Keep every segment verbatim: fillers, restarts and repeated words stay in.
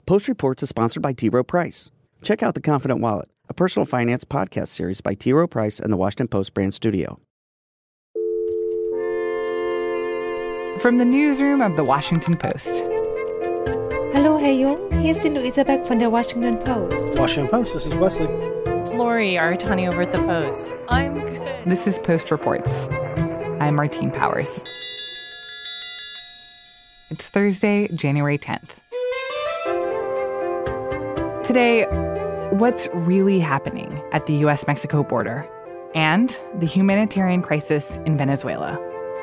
Post Reports is sponsored by T. Rowe Price. Check out The Confident Wallet, a personal finance podcast series by T. Rowe Price and the Washington Post brand studio. From the newsroom of the Washington Post. Hallo, Herr Jung. Hier ist die Luisa Beck von der Washington Post. Washington Post, this is Wesley. It's Lori Aratani over at the Post. I'm good. This is Post Reports. I'm Martine Powers. It's Thursday, January tenth. Today, what's really happening at the U S Mexico border and the humanitarian crisis in Venezuela.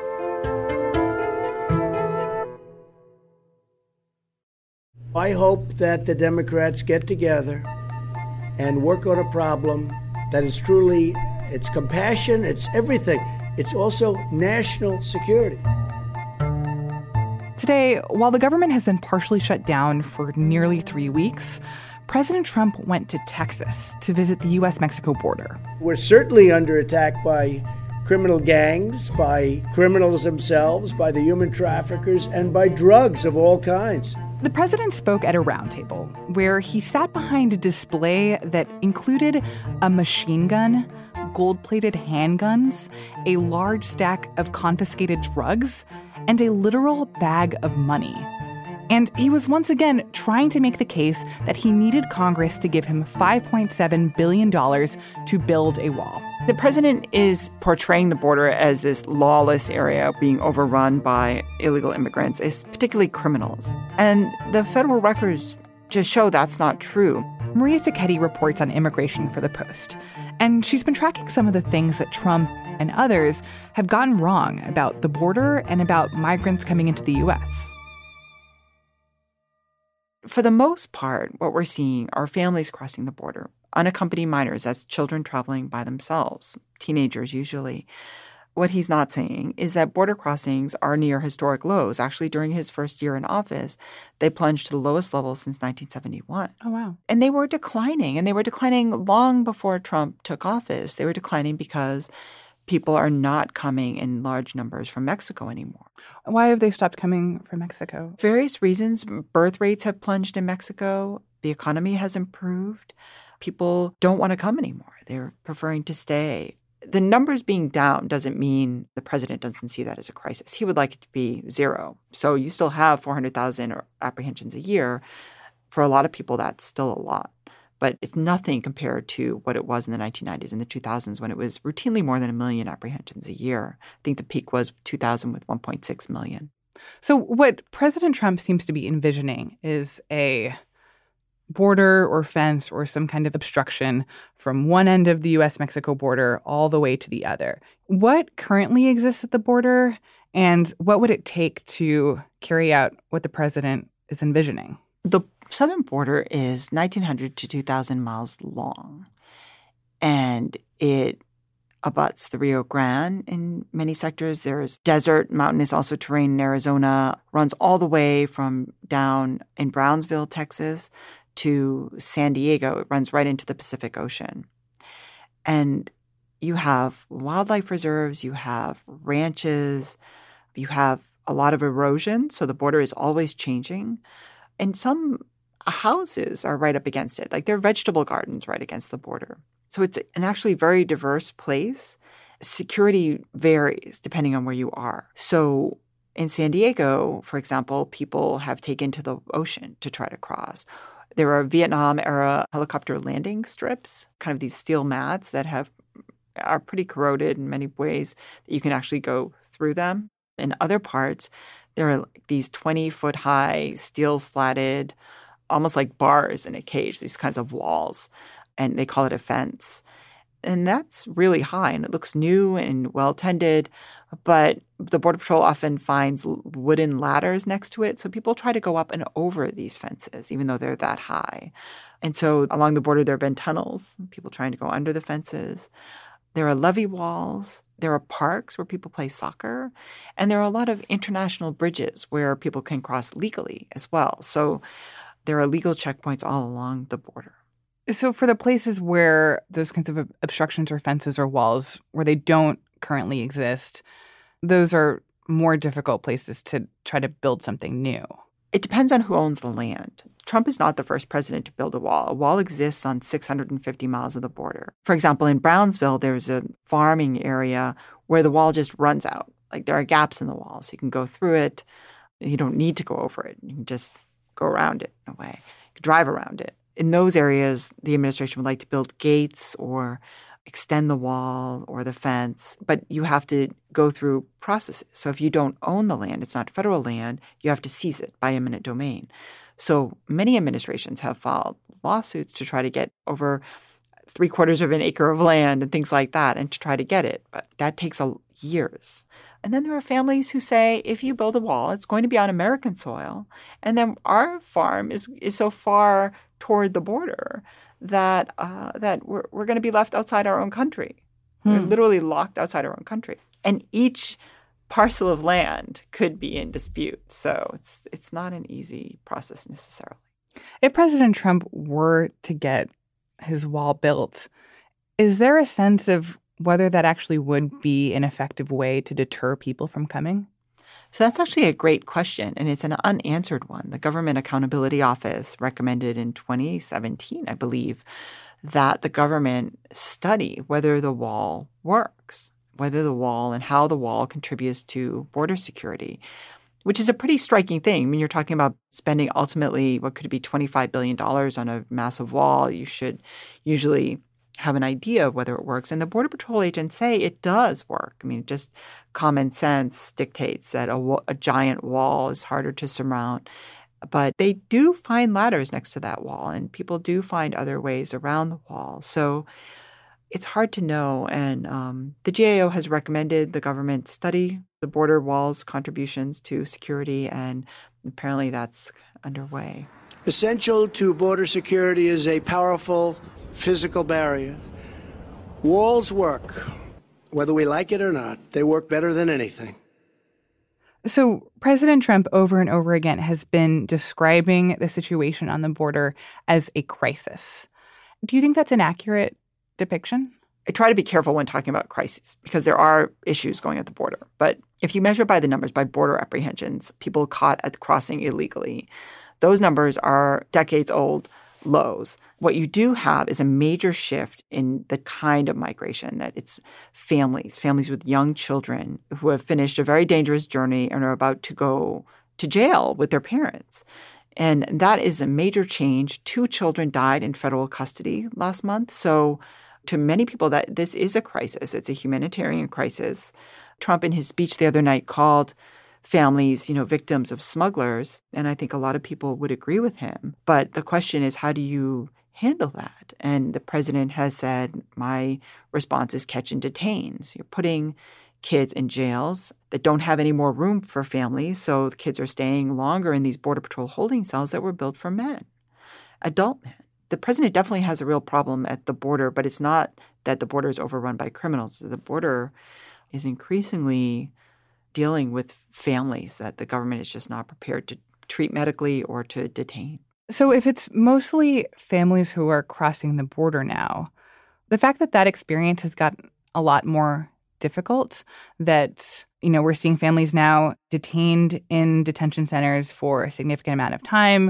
I hope that the Democrats get together and work on a problem that is truly, it's compassion, it's everything. It's also national security. Today, while the government has been partially shut down for nearly three weeks, President Trump went to Texas to visit the U S Mexico border. We're certainly under attack by criminal gangs, by criminals themselves, by the human traffickers, and by drugs of all kinds. The president spoke at a roundtable where he sat behind a display that included a machine gun, gold-plated handguns, a large stack of confiscated drugs, and a literal bag of money. And he was once again trying to make the case that he needed Congress to give him five point seven billion dollars to build a wall. The president is portraying the border as this lawless area being overrun by illegal immigrants, particularly criminals. And the federal records just show that's not true. Maria Sacchetti reports on immigration for The Post. And she's been tracking some of the things that Trump and others have gotten wrong about the border and about migrants coming into the U S. For the most part, what we're seeing are families crossing the border, unaccompanied minors, that's children traveling by themselves, teenagers usually. What he's not saying is that border crossings are near historic lows. Actually, during his first year in office, they plunged to the lowest level since nineteen seventy-one. Oh, wow. And they were declining, and they were declining long before Trump took office. They were declining because people are not coming in large numbers from Mexico anymore. Why have they stopped coming from Mexico? Various reasons. Birth rates have plunged in Mexico. The economy has improved. People don't want to come anymore. They're preferring to stay. The numbers being down doesn't mean the president doesn't see that as a crisis. He would like it to be zero. So you still have four hundred thousand apprehensions a year. For a lot of people, that's still a lot. But it's nothing compared to what it was in the nineteen nineties and the two thousands when it was routinely more than a million apprehensions a year. I think the peak was two thousand with one point six million. So what President Trump seems to be envisioning is a border or fence or some kind of obstruction from one end of the U S Mexico border all the way to the other. What currently exists at the border, and what would it take to carry out what the president is envisioning? The southern border is nineteen hundred to two thousand miles long, and it abuts the Rio Grande in many sectors. There's desert, mountainous also terrain in Arizona, runs all the way from down in Brownsville, Texas, to San Diego. It runs right into the Pacific Ocean. And you have wildlife reserves, you have ranches, you have a lot of erosion, so the border is always changing. And some houses are right up against it. Like there are vegetable gardens right against the border. So it's an actually very diverse place. Security varies depending on where you are. So in San Diego, for example, people have taken to the ocean to try to cross. There are Vietnam-era helicopter landing strips, kind of these steel mats that have are pretty corroded in many ways that you can actually go through them. In other parts, there are these twenty-foot-high, steel-slatted, almost like bars in a cage, these kinds of walls, and they call it a fence. And that's really high, and it looks new and well-tended, but the Border Patrol often finds wooden ladders next to it, so people try to go up and over these fences, even though they're that high. And so along the border, there have been tunnels, people trying to go under the fences. There are levee walls. There are parks where people play soccer. And there are a lot of international bridges where people can cross legally as well. So there are legal checkpoints all along the border. So for the places where those kinds of obstructions or fences or walls, where they don't currently exist, those are more difficult places to try to build something new. It depends on who owns the land. Trump is not the first president to build a wall. A wall exists on six hundred fifty miles of the border. For example, in Brownsville, there's a farming area where the wall just runs out. Like there are gaps in the wall, so you can go through it. You don't need to go over it. You can just go around it in a way. You can drive around it. In those areas, the administration would like to build gates or extend the wall or the fence, but you have to go through processes. So if you don't own the land, it's not federal land, you have to seize it by eminent domain. So many administrations have filed lawsuits to try to get over three quarters of an acre of land and things like that and to try to get it. But that takes a, years. And then there are families who say, if you build a wall, it's going to be on American soil. And then our farm is, is so far toward the border that uh, that we're, we're going to be left outside our own country. Hmm. We're literally locked outside our own country. And each parcel of land could be in dispute. So it's it's not an easy process necessarily. If President Trump were to get his wall built, is there a sense of whether that actually would be an effective way to deter people from coming? So that's actually a great question, and it's an unanswered one. The Government Accountability Office recommended in twenty seventeen, I believe, that the government study whether the wall works, whether the wall and how the wall contributes to border security, which is a pretty striking thing. I mean, you're talking about spending ultimately what could be twenty-five billion dollars on a massive wall. You should usually have an idea of whether it works. And the Border Patrol agents say it does work. I mean, just common sense dictates that a, a giant wall is harder to surmount. But they do find ladders next to that wall, and people do find other ways around the wall. So it's hard to know. And um, the G A O has recommended the government study the border wall's contributions to security, and apparently that's underway. Essential to border security is a powerful physical barrier. Walls work, whether we like it or not. They work better than anything. So President Trump over and over again has been describing the situation on the border as a crisis. Do you think that's an accurate depiction? I try to be careful when talking about crises because there are issues going at the border. But if you measure by the numbers, by border apprehensions, people caught at the crossing illegally, those numbers are decades old lows. What you do have is a major shift in the kind of migration that it's families, families with young children who have finished a very dangerous journey and are about to go to jail with their parents. And that is a major change. Two children died in federal custody last month. So to many people, that this is a crisis. It's a humanitarian crisis. Trump in his speech the other night called families, you know, victims of smugglers. And I think a lot of people would agree with him. But the question is, how do you handle that? And the president has said, my response is catch and detain. So you're putting kids in jails that don't have any more room for families. So the kids are staying longer in these Border Patrol holding cells that were built for men, adult men. The president definitely has a real problem at the border, but it's not that the border is overrun by criminals. The border is increasingly dealing with families that the government is just not prepared to treat medically or to detain. So if it's mostly families who are crossing the border now, the fact that that experience has gotten a lot more difficult, that, you know, we're seeing families now detained in detention centers for a significant amount of time,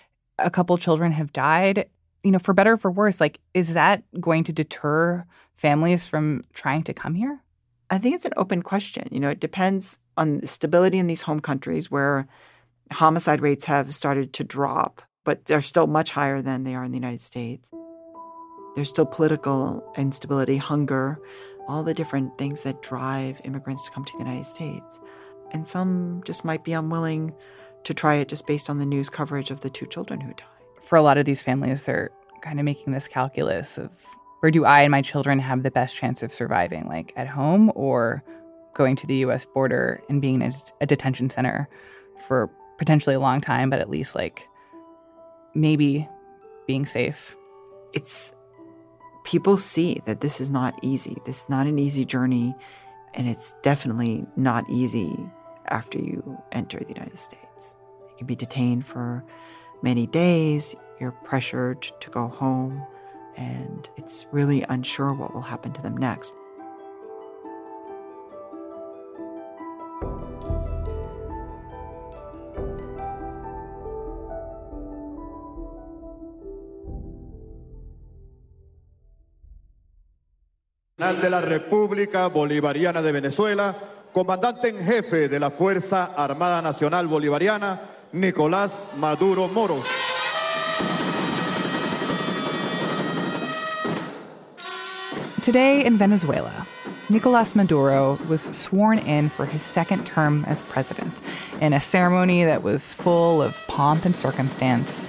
a couple children have died, you know, for better or for worse, like, is that going to deter families from trying to come here? I think it's an open question. You know, it depends on the stability in these home countries where homicide rates have started to drop, but they're still much higher than they are in the United States. There's still political instability, hunger, all the different things that drive immigrants to come to the United States. And some just might be unwilling to try it just based on the news coverage of the two children who died. For a lot of these families, they're kind of making this calculus of, where do I and my children have the best chance of surviving, like at home or going to the U S border and being in a, a detention center for potentially a long time, but at least like maybe being safe. It's people see that this is not easy. This is not an easy journey, and it's definitely not easy after you enter the United States. You can be detained for many days. You're pressured to go home. And it's really unsure what will happen to them next. de la República Bolivariana de Venezuela, comandante en jefe de la Fuerza Armada Nacional Bolivariana, Nicolás Maduro Moros. Today in Venezuela, Nicolás Maduro was sworn in for his second term as president in a ceremony that was full of pomp and circumstance.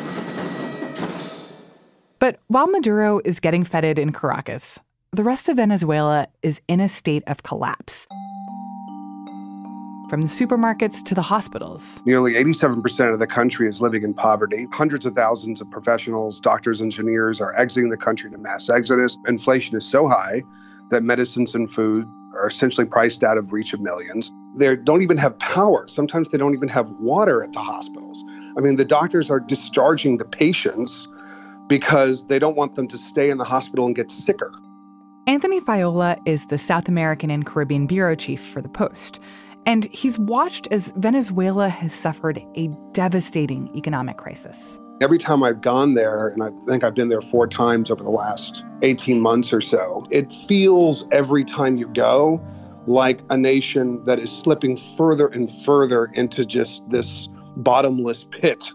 But while Maduro is getting feted in Caracas, the rest of Venezuela is in a state of collapse. From the supermarkets to the hospitals. Nearly eighty-seven percent of the country is living in poverty. Hundreds of thousands of professionals, doctors, engineers are exiting the country to mass exodus. Inflation is so high that medicines and food are essentially priced out of reach of millions. They don't even have power. Sometimes they don't even have water at the hospitals. I mean, the doctors are discharging the patients because they don't want them to stay in the hospital and get sicker. Anthony Faiola is the South American and Caribbean bureau chief for The Post, and he's watched as Venezuela has suffered a devastating economic crisis. Every time I've gone there, and I think I've been there four times over the last eighteen months or so, it feels every time you go like a nation that is slipping further and further into just this bottomless pit.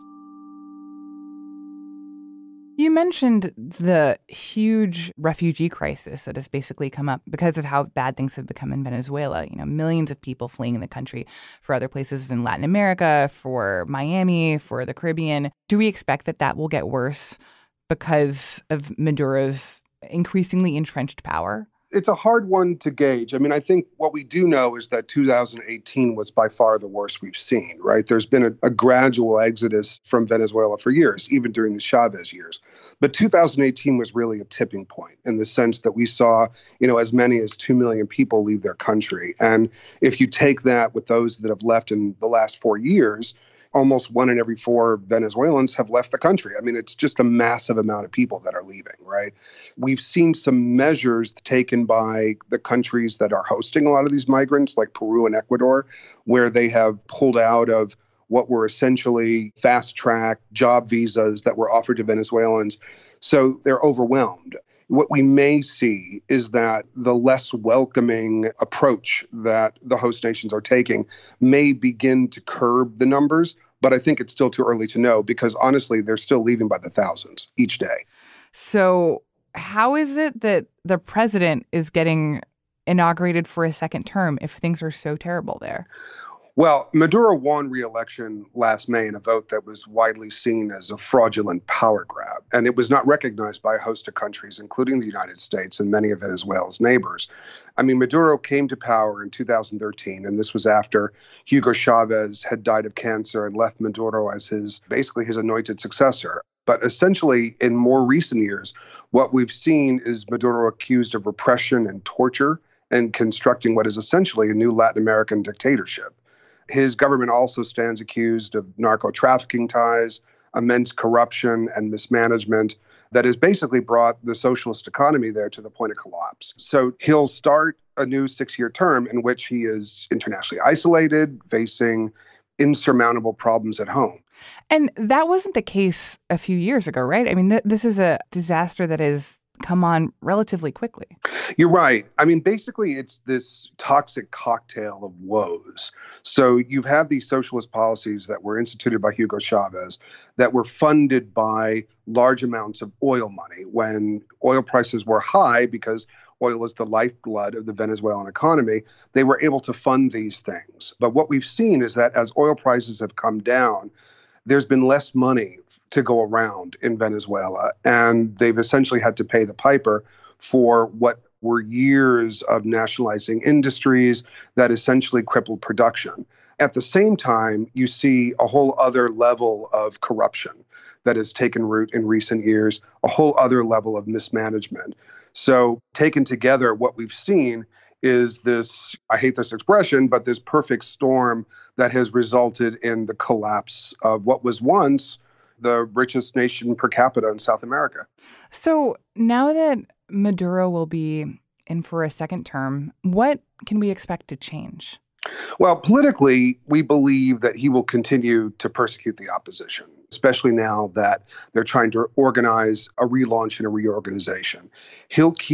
You mentioned the huge refugee crisis that has basically come up because of how bad things have become in Venezuela. You know, millions of people fleeing the country for other places in Latin America, for Miami, for the Caribbean. Do we expect that that will get worse because of Maduro's increasingly entrenched power? It's a hard one to gauge. I mean, I think what we do know is that two thousand eighteen was by far the worst we've seen, right? There's been a, a gradual exodus from Venezuela for years, even during the Chavez years. But two thousand eighteen was really a tipping point in the sense that we saw, you know, as many as two million people leave their country. And if you take that with those that have left in the last four years, almost one in every four Venezuelans have left the country. I mean, it's just a massive amount of people that are leaving, right? We've seen some measures taken by the countries that are hosting a lot of these migrants, like Peru and Ecuador, where they have pulled out of what were essentially fast-track job visas that were offered to Venezuelans. So they're overwhelmed. What we may see is that the less welcoming approach that the host nations are taking may begin to curb the numbers, but I think it's still too early to know because honestly, they're still leaving by the thousands each day. So how is it that the president is getting inaugurated for a second term if things are so terrible there? Well, Maduro won re-election last May in a vote that was widely seen as a fraudulent power grab, and it was not recognized by a host of countries, including the United States and many of Venezuela's neighbors. I mean, Maduro came to power in two thousand thirteen, and this was after Hugo Chavez had died of cancer and left Maduro as his, basically his anointed successor. But essentially, in more recent years, what we've seen is Maduro accused of repression and torture and constructing what is essentially a new Latin American dictatorship. His government also stands accused of narco-trafficking ties, immense corruption and mismanagement that has basically brought the socialist economy there to the point of collapse. So he'll start a new six-year term in which he is internationally isolated, facing insurmountable problems at home. And that wasn't the case a few years ago, right? I mean, th- this is a disaster that has come on relatively quickly. You're right. I mean, basically, it's this toxic cocktail of woes. So you've had these socialist policies that were instituted by Hugo Chavez that were funded by large amounts of oil money when oil prices were high because oil is the lifeblood of the Venezuelan economy. They were able to fund these things. But what we've seen is that as oil prices have come down, there's been less money to go around in Venezuela, and they've essentially had to pay the piper for what were years of nationalizing industries that essentially crippled production. At the same time, you see a whole other level of corruption that has taken root in recent years, a whole other level of mismanagement. So taken together, what we've seen is this, I hate this expression, but this perfect storm that has resulted in the collapse of what was once the richest nation per capita in South America. So now that Maduro will be in for a second term, what can we expect to change? Well, politically, we believe that he will continue to persecute the opposition, especially now that they're trying to organize a relaunch and a reorganization. He'll keep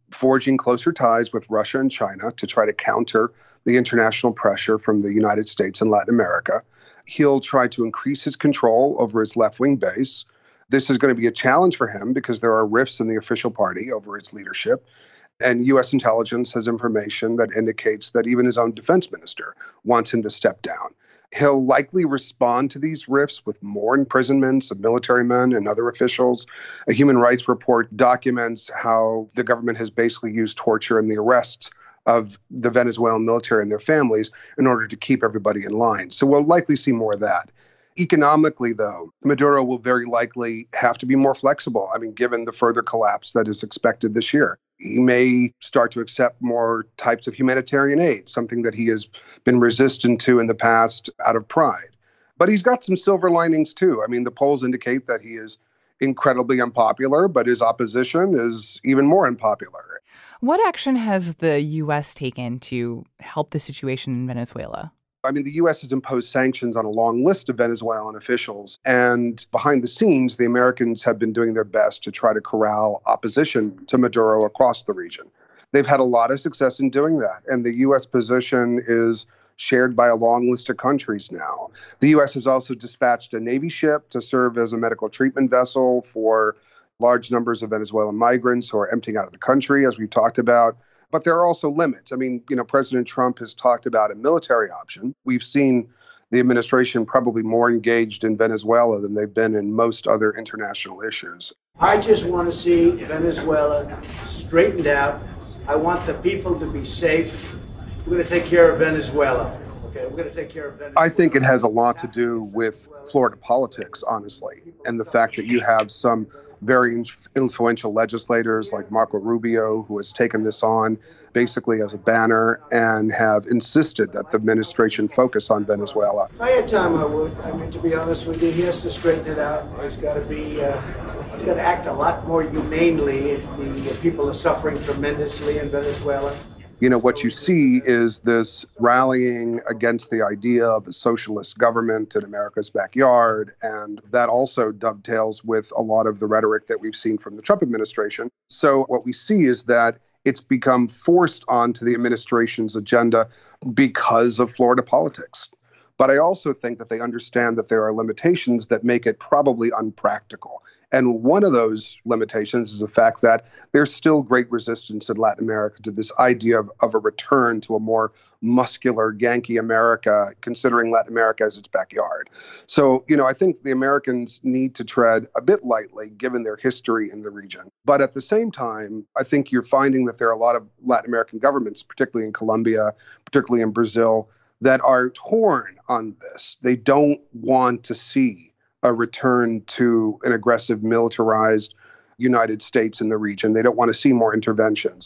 forging closer ties with Russia and China to try to counter the international pressure from the United States and Latin America. He'll try to increase his control over his left-wing base. This is going to be a challenge for him because there are rifts in the official party over its leadership. And U S intelligence has information that indicates that even his own defense minister wants him to step down. He'll likely respond to these rifts with more imprisonments of military men and other officials. A human rights report documents how the government has basically used torture and the arrests of the Venezuelan military and their families in order to keep everybody in line. So we'll likely see more of that. Economically, though, Maduro will very likely have to be more flexible. I mean, given the further collapse that is expected this year. He may start to accept more types of humanitarian aid, something that he has been resistant to in the past out of pride. But he's got some silver linings, too. I mean, the polls indicate that he is incredibly unpopular, but his opposition is even more unpopular. What action has the U S taken to help the situation in Venezuela? I mean, the U S has imposed sanctions on a long list of Venezuelan officials. And behind the scenes, the Americans have been doing their best to try to corral opposition to Maduro across the region. They've had a lot of success in doing that. And the U S position is shared by a long list of countries now. The U S has also dispatched a Navy ship to serve as a medical treatment vessel for large numbers of Venezuelan migrants who are emptying out of the country, as we've talked about. But there are also limits. I mean, you know, President Trump has talked about a military option. We've seen the administration probably more engaged in Venezuela than they've been in most other international issues. I just want to see Venezuela straightened out. I want the people to be safe. We're going to take care of Venezuela. Okay, we're going to take care of Venezuela. I think it has a lot to do with Florida politics, honestly, and the fact that you have some very influential legislators like Marco Rubio, who has taken this on basically as a banner and have insisted that the administration focus on Venezuela. If I had time, I would. I mean, to be honest with you, he has to straighten it out. He's got to be, uh, he's got to act a lot more humanely. The people are suffering tremendously in Venezuela. You know, what you see is this rallying against the idea of a socialist government in America's backyard. And that also dovetails with a lot of the rhetoric that we've seen from the Trump administration. So what we see is that it's become forced onto the administration's agenda because of Florida politics. But I also think that they understand that there are limitations that make it probably unpractical. And one of those limitations is the fact that there's still great resistance in Latin America to this idea of, of a return to a more muscular, Yankee America, considering Latin America as its backyard. So, you know, I think the Americans need to tread a bit lightly, given their history in the region. But at the same time, I think you're finding that there are a lot of Latin American governments, particularly in Colombia, particularly in Brazil, that are torn on this. They don't want to see a return to an aggressive, militarized United States in the region. They don't want to see more interventions.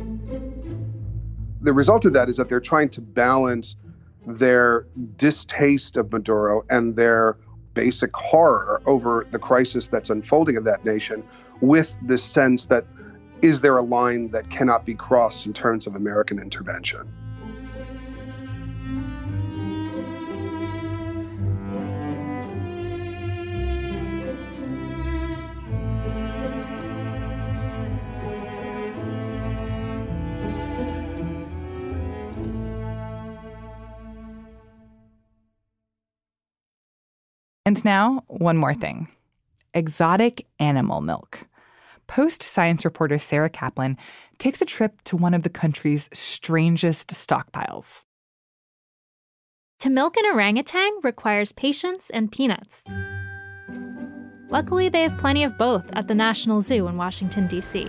The result of that is that they're trying to balance their distaste of Maduro and their basic horror over the crisis that's unfolding in that nation with this sense that, is there a line that cannot be crossed in terms of American intervention? And now, one more thing. Exotic animal milk. Post science reporter Sarah Kaplan takes a trip to one of the country's strangest stockpiles. To milk an orangutan requires patience and peanuts. Luckily, they have plenty of both at the National Zoo in Washington, D C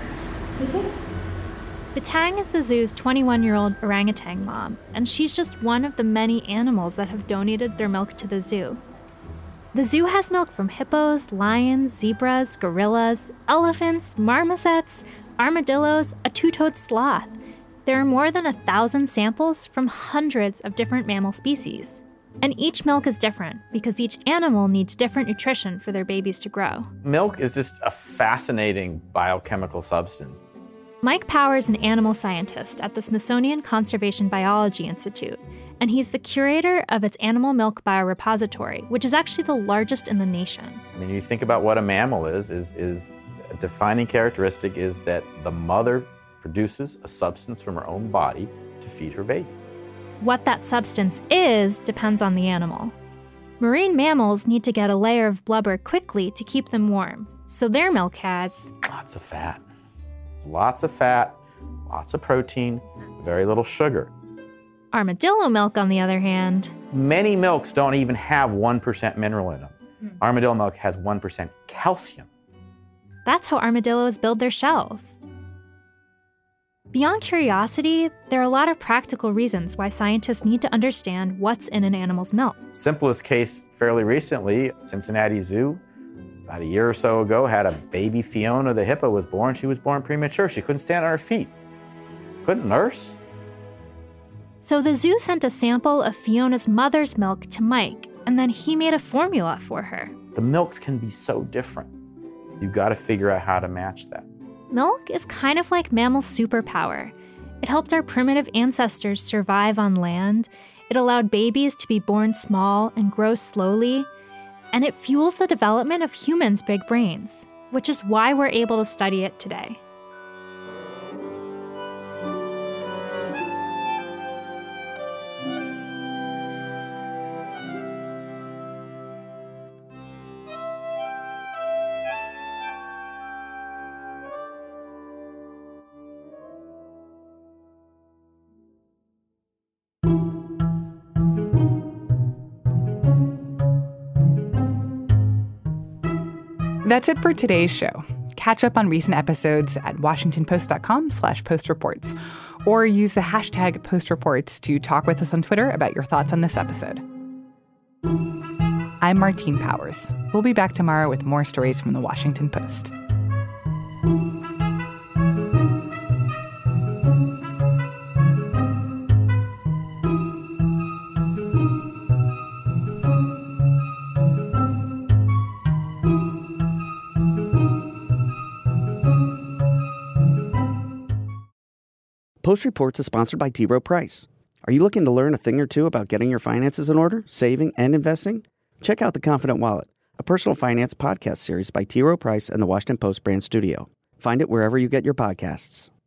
Batang is the zoo's twenty-one-year-old orangutan mom, and she's just one of the many animals that have donated their milk to the zoo. The zoo has milk from hippos, lions, zebras, gorillas, elephants, marmosets, armadillos, a two-toed sloth. There are more than a thousand samples from hundreds of different mammal species. And each milk is different because each animal needs different nutrition for their babies to grow. Milk is just a fascinating biochemical substance. Mike Power is an animal scientist at the Smithsonian Conservation Biology Institute, and he's the curator of its animal milk biorepository, which is actually the largest in the nation. I mean, you think about what a mammal is, is, is a defining characteristic is that the mother produces a substance from her own body to feed her baby. What that substance is depends on the animal. Marine mammals need to get a layer of blubber quickly to keep them warm, so their milk has lots of fat. Lots of fat, lots of protein, very little sugar. Armadillo milk, on the other hand, many milks don't even have one percent mineral in them. Mm. Armadillo milk has one percent calcium. That's how armadillos build their shells. Beyond curiosity, there are a lot of practical reasons why scientists need to understand what's in an animal's milk. Simplest case fairly recently, Cincinnati Zoo, about a year or so ago, had a baby Fiona the hippo was born. She was born premature. She couldn't stand on her feet. Couldn't nurse. So the zoo sent a sample of Fiona's mother's milk to Mike, and then he made a formula for her. The milks can be so different. You've got to figure out how to match that. Milk is kind of like mammal superpower. It helped our primitive ancestors survive on land. It allowed babies to be born small and grow slowly. And it fuels the development of humans' big brains, which is why we're able to study it today. That's it for today's show. Catch up on recent episodes at washingtonpost.com slash postreports, or use the hashtag postreports to talk with us on Twitter about your thoughts on this episode. I'm Martine Powers. We'll be back tomorrow with more stories from the Washington Post. Post Reports is sponsored by T. Rowe Price. Are you looking to learn a thing or two about getting your finances in order, saving, and investing? Check out The Confident Wallet, a personal finance podcast series by T. Rowe Price and the Washington Post brand studio. Find it wherever you get your podcasts.